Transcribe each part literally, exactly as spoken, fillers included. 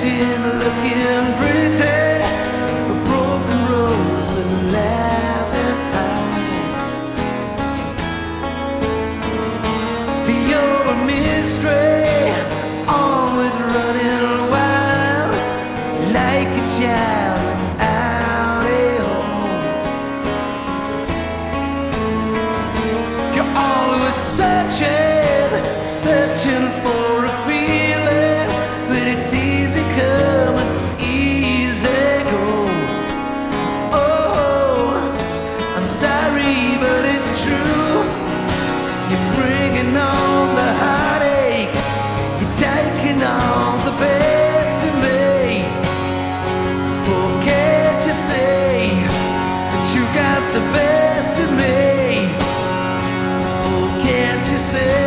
sitting looking pretty, a broken rose with laughing eyes. You're a mystery, always running wild, like a child without a home. You're always searching, searching for a feeling, but it's easy come and easy go. Oh, I'm sorry, but it's true. You're bringing on the heartache, you're taking on the best of me. Oh, can't you say that you got the best of me? Oh, can't you say?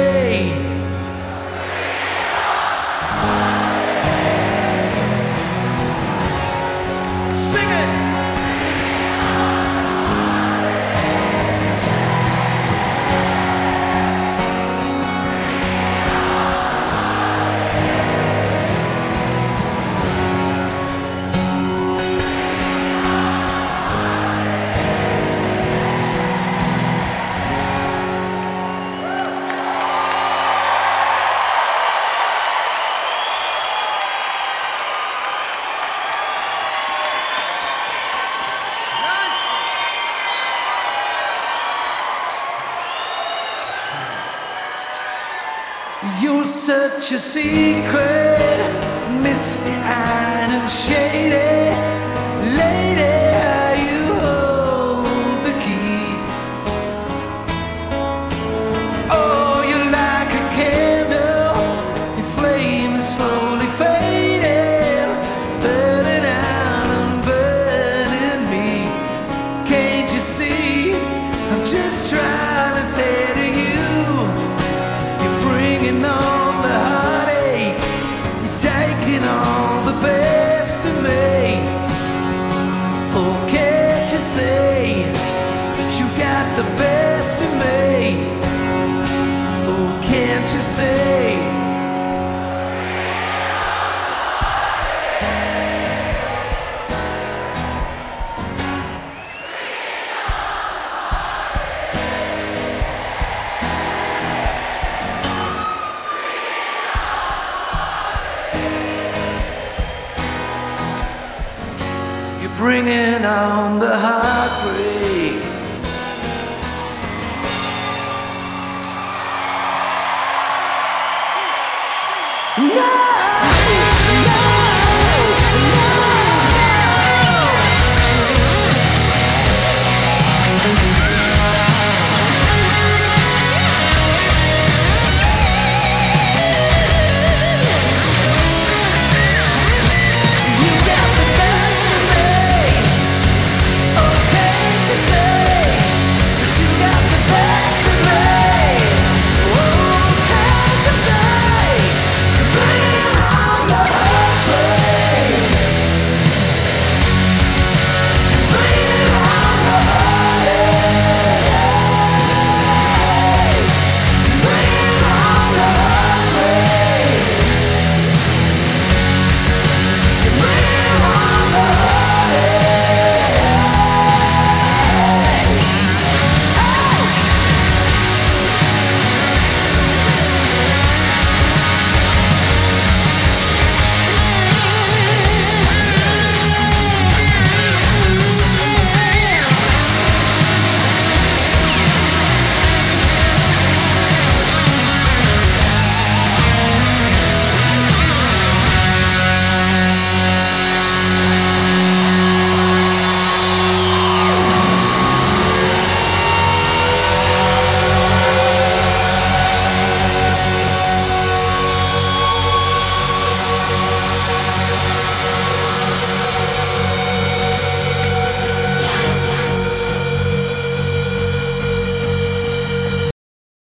Sing it! You're such a secret, misty-eyed and shady lady, how you hold the key. Oh, you're like a candle, your flame is slowly fading, burning out and burning me. Can't you see? I'm just trying to say to you, bringing on the heartache, you're taking all the best of me. Oh, can't you say that you got the best of me? Oh, can't you say? Bringing on the heart.